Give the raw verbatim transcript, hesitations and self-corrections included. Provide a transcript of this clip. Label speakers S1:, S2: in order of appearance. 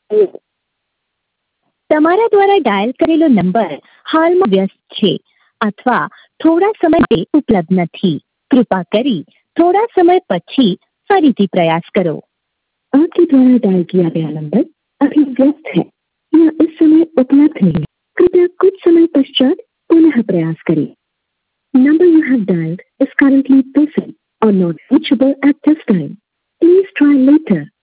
S1: તમારા દ્વારા ડાયલ કરેલો નંબર હાલમાં વ્યસ્ત છે અથવા થોડા સમય માટે ઉપલબ્ધ નથી. कृपा करी थोड़ा समय पछी फरीथी प्रयास करो. आपके द्वारा डायल किया गया नंबर अभी व्यस्त है या इस समय उपलब्ध नहीं. कृपया कुछ समय पश्चात पुनः प्रयास करें. Number you have dialed is currently busy or not reachable at this time. Please try later.